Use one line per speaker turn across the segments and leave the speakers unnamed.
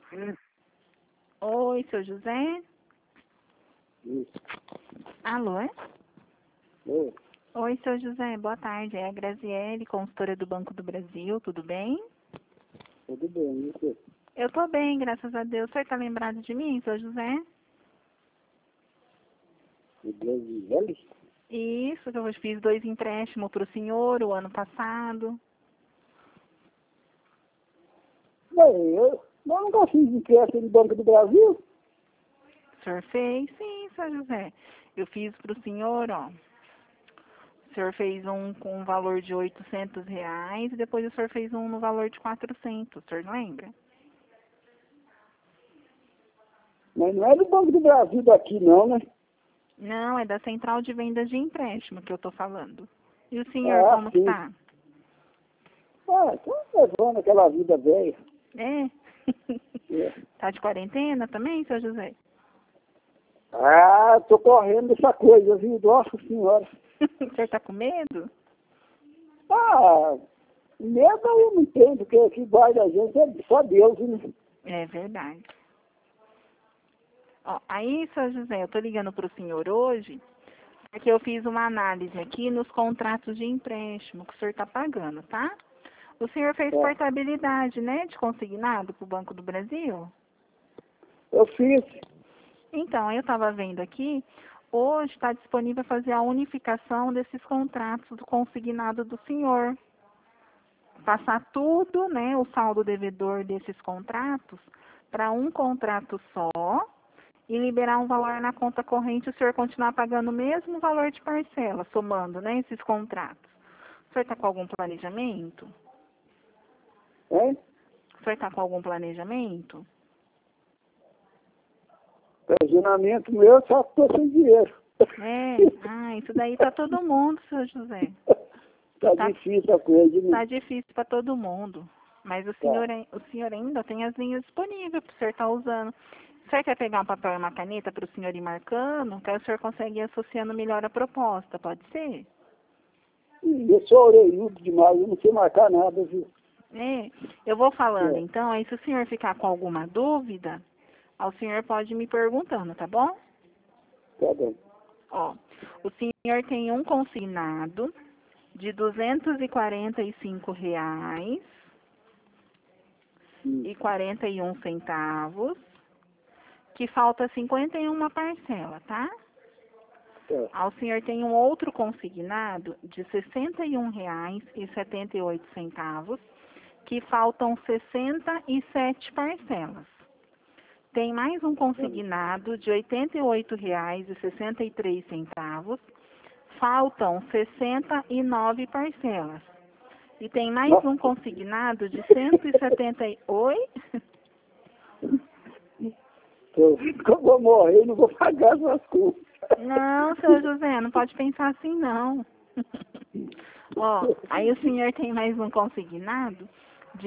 Hum,
Oi, seu José?
Isso.
Alô, é?
Oi,
Oi, seu José, boa tarde. É a Graziele, consultora do Banco do Brasil, tudo bem?
tudo bem, e você?
Eu tô bem, graças a Deus. O senhor tá lembrado de mim, seu José?
O Deus de eles?
Isso, que eu fiz 2 empréstimos pro senhor o ano passado.
Bem, eu nunca fiz empréstimo no Banco do Brasil.
O senhor fez? Sim, seu José. Eu fiz pro senhor, ó. O senhor fez um com um valor de R$ 800 e depois o senhor fez um no valor de 400. O senhor lembra?
Mas não é do Banco do Brasil daqui, não, né?
Não, é da Central de Vendas de Empréstimo que eu tô falando. E o senhor,
Ah,
como que
sim.
tá?
Ah, tô levando aquela vida velha.
É?
É.
Tá de quarentena também, seu José?
Ah, tô correndo dessa coisa, viu? Nossa Senhora.
O senhor tá com medo?
Ah, medo eu não entendo, porque o que guarda a gente é só Deus, né?
É verdade. Ó, aí, seu José, eu tô ligando pro senhor hoje porque eu fiz uma análise aqui nos contratos de empréstimo que o senhor tá pagando, tá? O senhor fez
É.
portabilidade, né, de consignado pro Banco do Brasil?
Eu fiz.
Então, eu estava vendo aqui, hoje está disponível fazer a unificação desses contratos do consignado do senhor. Passar tudo, né, o saldo devedor desses contratos para um contrato só e liberar um valor na conta corrente e o senhor continuar pagando o mesmo valor de parcela, somando, né, esses contratos. O senhor está com algum planejamento?
Hein?
O senhor está com algum planejamento?
Planejamento meu, só que tô sem dinheiro.
Isso daí tá todo mundo, seu José.
Tá
Tá,
difícil a coisa, né?
tá difícil para todo mundo. Mas
Tá.
o senhor ainda tem as linhas disponíveis para o senhor estar usando. O senhor quer pegar um papel e uma caneta para o senhor ir marcando? Que aí o senhor consegue ir associando melhor a proposta, pode ser?
E eu sou orelhudo demais, eu não sei marcar nada, viu?
É, eu vou falando
É,
então, aí se o senhor ficar com alguma dúvida, o senhor pode ir me perguntando, tá bom?
tá bem.
Ó, o senhor tem um consignado de R$ 245,41 que falta 51 parcela, tá?
Tá.
Ao senhor tem um outro consignado de R$ 61,78 que faltam 67 parcelas. Tem mais um consignado de R$ 88,63, faltam 69 parcelas. E tem mais um
Nossa,
consignado de 170 Oi?
eu vou morrer e não vou pagar essas contas.
Não, seu José, não pode pensar assim, não. Ó, aí o senhor tem mais um consignado de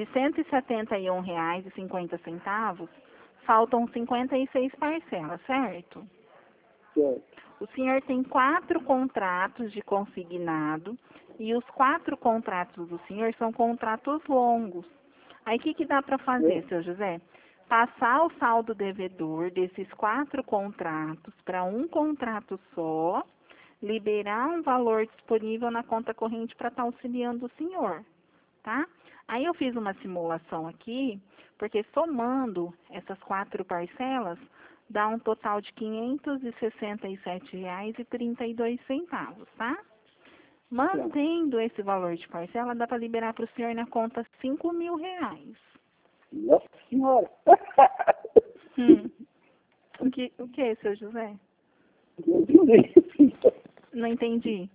R$ 171,50. Faltam 56 parcelas, certo?
Certo.
O senhor tem 4 contratos de consignado e os 4 contratos do senhor são contratos longos. Aí o que dá para
É,
fazer, seu José? Passar o saldo devedor desses 4 contratos para um contrato só, liberar um valor disponível na conta corrente para estar auxiliando o senhor, tá? Aí eu fiz uma simulação aqui, porque somando essas 4 parcelas, dá um total de R$ 567,32, tá?
tá.
Mantendo esse valor de parcela, dá para liberar para o senhor na conta R$ 5.000.
Nossa Senhora.
Hum. O que, seu José?
Deus me livre.
Não entendi.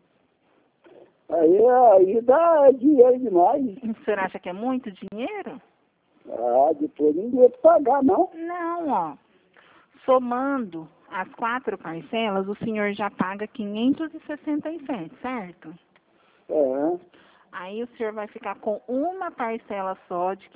Aí dá dinheiro demais.
O senhor acha que é muito dinheiro?
Ah, depois ninguém vai pagar, não.
Não, ó. Somando as 4 parcelas, o senhor já paga 567, certo?
É,
Aí o senhor vai ficar com uma parcela só de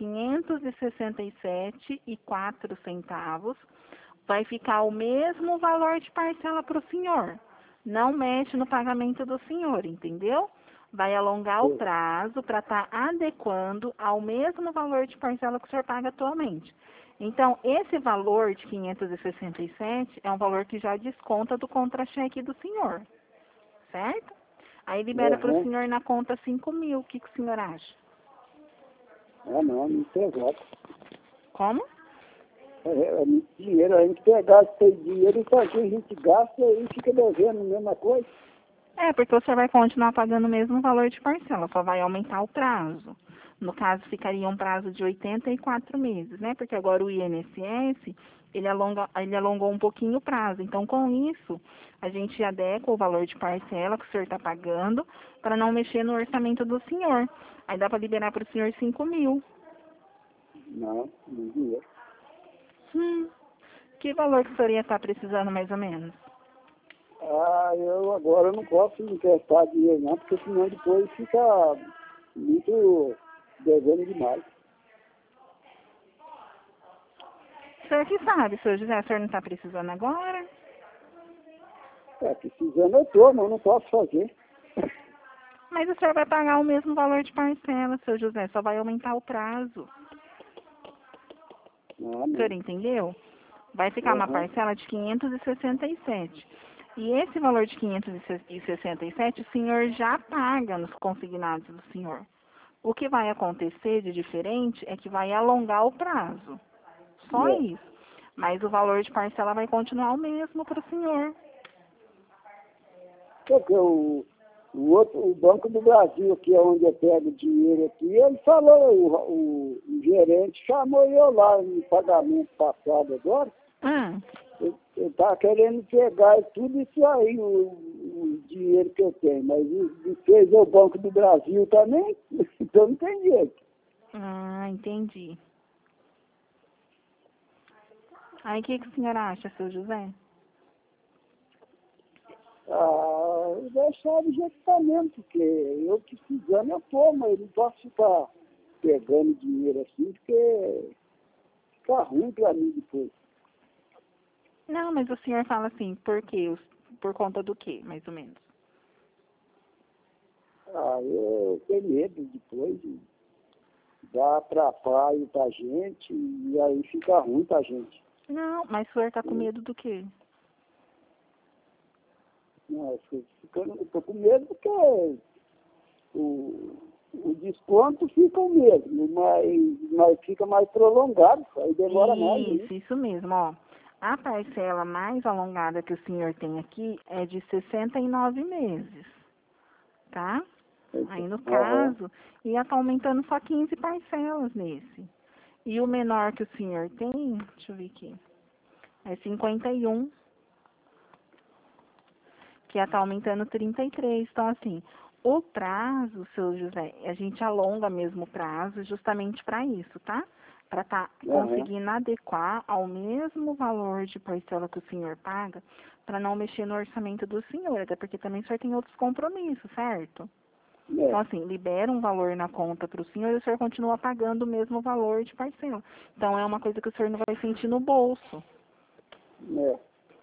567,04. Vai ficar o mesmo valor de parcela para o senhor. Não mexe no pagamento do senhor, entendeu? Vai alongar o
é,
prazo para estar adequando ao mesmo valor de parcela que o senhor paga atualmente. Então, esse valor de 567 é um valor que já desconta do contra-cheque do senhor, certo? Aí libera para o
Aham.
senhor na conta 5.000. O que o senhor acha?
Ah, não, não pesado.
Como?
É muito dinheiro, a gente pegar esse dinheiro e fazer, a gente gasta e fica devendo a mesma coisa.
É, porque você vai continuar pagando o mesmo valor de parcela, só vai aumentar o prazo. No caso, ficaria um prazo de 84 meses, né? Porque agora o INSS, ele alongou um pouquinho o prazo. Então, com isso, a gente adequa o valor de parcela que o senhor está pagando para não mexer no orçamento do senhor. Aí dá para liberar para o senhor 5.000.
Não, não dinheiro.
Que valor que o senhor ia estar precisando, mais ou menos?
Ah, eu agora não posso emprestar dinheiro não, porque senão depois fica muito devendo demais.
O senhor que sabe, senhor José, o senhor não está precisando agora?
Precisando eu tô, mas eu não posso fazer.
Mas o senhor vai pagar o mesmo valor de parcela, seu José, só vai aumentar o prazo.
Ah,
O senhor
não.
entendeu? Vai ficar uma
Aham.
parcela de 567. E esse valor de 567 o senhor já paga nos consignados do senhor. O que vai acontecer de diferente é que vai alongar o prazo. Só
É.
isso. Mas o valor de parcela vai continuar o mesmo para o senhor.
Porque o Banco do Brasil, que é onde eu pego dinheiro aqui, ele falou, o gerente chamou eu lá no pagamento passado agora,
Hum.
ele está querendo pegar tudo isso aí, o dinheiro que eu tenho, mas ele fez o Banco do Brasil também, então não tem jeito.
Ah, entendi. Aí o que o senhor acha, seu José?
Ah, eu deixar do jeito que tá mesmo, porque eu precisando eu tô, mas não posso ficar pegando dinheiro assim, porque fica ruim para mim depois.
Não, mas o senhor fala assim, por quê? Por conta do quê, mais ou menos?
Ah, eu tenho medo depois de dar atrapalho pra gente e aí fica ruim pra gente.
Não, mas o senhor tá com medo do quê?
Não, eu tô com medo porque o desconto fica o mesmo, mas fica mais prolongado, aí demora mais, né?
Isso mesmo, ó. A parcela mais alongada que o senhor tem aqui é de 69 meses, tá? Aí no
Aham,
caso, ia estar aumentando só 15 parcelas nesse. E o menor que o senhor tem, deixa eu ver aqui, é 51, que ia estar aumentando 33. Então, assim, o prazo, seu José, a gente alonga mesmo o prazo justamente para isso, tá? Para estar
aham,
conseguindo adequar ao mesmo valor de parcela que o senhor paga, para não mexer no orçamento do senhor, até porque também o senhor tem outros compromissos, certo? Então,
é,
assim, libera um valor na conta para o senhor e o senhor continua pagando o mesmo valor de parcela. Então, é uma coisa que o senhor não vai sentir no bolso.
é.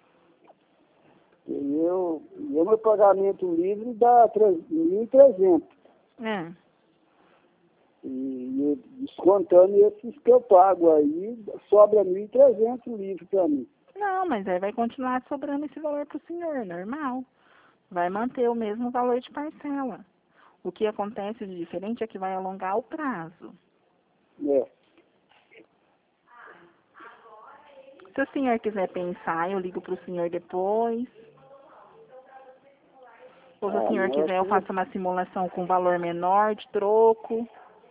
E o meu pagamento livre dá 1.300.
É.
E eu, descontando esses que eu pago aí, sobra 1.300 livre para mim.
Não, mas aí vai continuar sobrando esse valor para o senhor, normal. Vai manter o mesmo valor de parcela. O que acontece de diferente é que vai alongar o prazo.
É.
Se o senhor quiser pensar, eu ligo para o senhor depois. Ou se o
Ah,
senhor
não, eu
quiser,
acho
eu
que
faço uma simulação com valor menor de troco.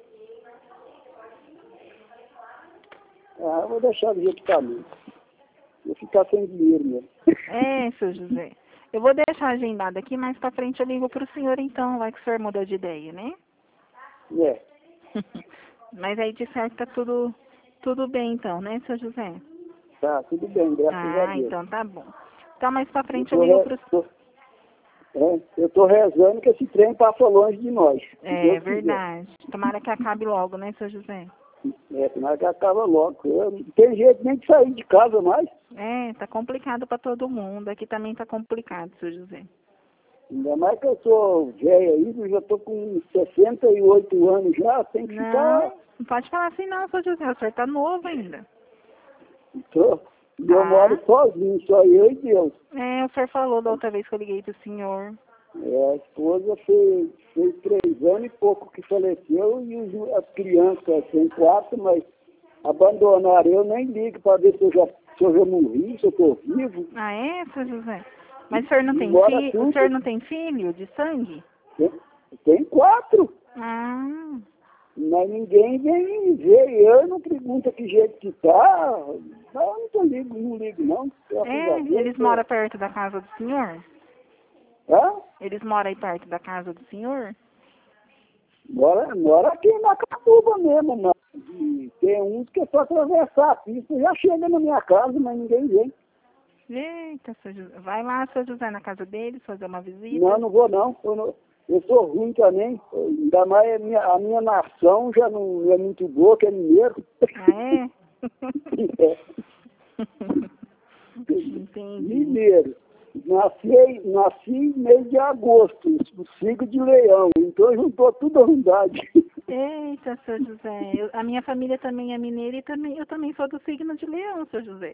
eu vou deixar do jeito que tá mesmo. Vou ficar sem dinheiro mesmo.
É, seu José. Eu vou deixar agendado aqui, mais para frente eu ligo para o senhor então, vai que o senhor mudou de ideia, né?
É,
Mas aí de certo tá tudo bem então, né, seu José?
tá, tudo bem, graças a
Ah,
Deus.
então tá bom. Então mais para
Eu
frente eu
tô,
ligo para o...
eu tô rezando que esse trem passa longe de nós, se
É
Deus quiser.
verdade. Tomara que acabe logo, né, seu José?
Senão que acaba logo. Eu não tem jeito nem de sair de casa mais.
É, tá complicado para todo mundo. Aqui também tá complicado, seu José.
Ainda mais que eu sou velho aí, eu já tô com 68 anos já, tem que ficar.
Não, não pode falar assim não, seu José. O senhor tá novo ainda.
Eu moro sozinho, só eu e Deus.
É, o senhor falou da outra vez que eu liguei pro senhor.
A esposa fez 3 anos e pouco que faleceu e as crianças têm 4, mas abandonaram. Eu nem ligo para ver se eu já morri, se eu estou vivo.
Ah, é, seu José? Mas o senhor não tem
Embora
filho? O senhor não tem filho de sangue?
Tem 4,
Ah,
mas ninguém vem ver. Eu não pergunto que jeito que tá. Não ligo não.
é, eles moram perto da casa do senhor?
Hã?
Eles moram aí perto da casa do senhor?
Mora aqui na Catuba mesmo, mas e tem uns que é só atravessar a pista, já chega na minha casa, mas ninguém vem.
Eita, seu José. Vai lá, seu José, na casa deles, fazer uma visita.
Não vou não. Eu sou ruim também. Ainda mais a minha nação já não é muito boa, que é mineiro.
Ah, é? Entendi.
Mineiro. Nasci em mês de agosto, o signo de leão, então juntou tudo a ruindade.
Eita, seu José. A minha família também é mineira e eu também sou do signo de leão, seu José.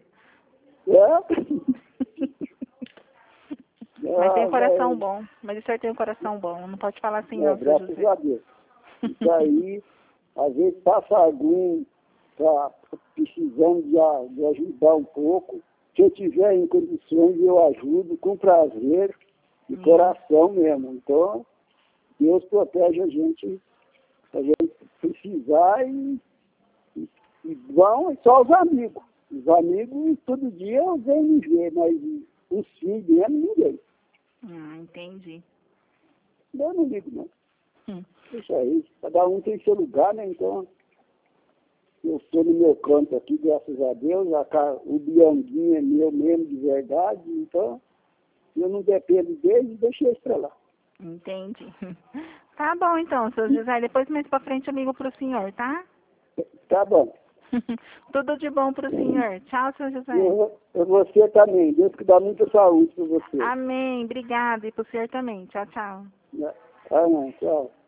Mas tem um coração bom. Mas o senhor tem um coração bom. Não pode falar assim, não, seu José.
Graças a Deus. Isso aí, às vezes passa algum precisando de ajudar um pouco. Se eu tiver em condições, eu ajudo com prazer e coração mesmo. Então, Deus protege a gente precisar e vão só os amigos. Os amigos, todo dia vêm me ver, mas os filhos mesmo, ninguém.
Entendi.
Eu não ligo, não. Deixa aí. Cada um tem seu lugar, né? Então, eu estou no meu canto aqui, graças a Deus. O Bianguinho é meu mesmo, de verdade. Então, eu não dependo dele, deixa isso pra lá.
Entendi. Tá bom, então, seu José. Depois, mais pra frente, eu ligo pro senhor, tá?
Tá bom.
Tudo de bom pro senhor. Tchau, seu José.
Você também. Deus que dá muita saúde pra você.
Amém. Obrigada. E pro senhor também. Tchau, tchau.
Amém. Tchau.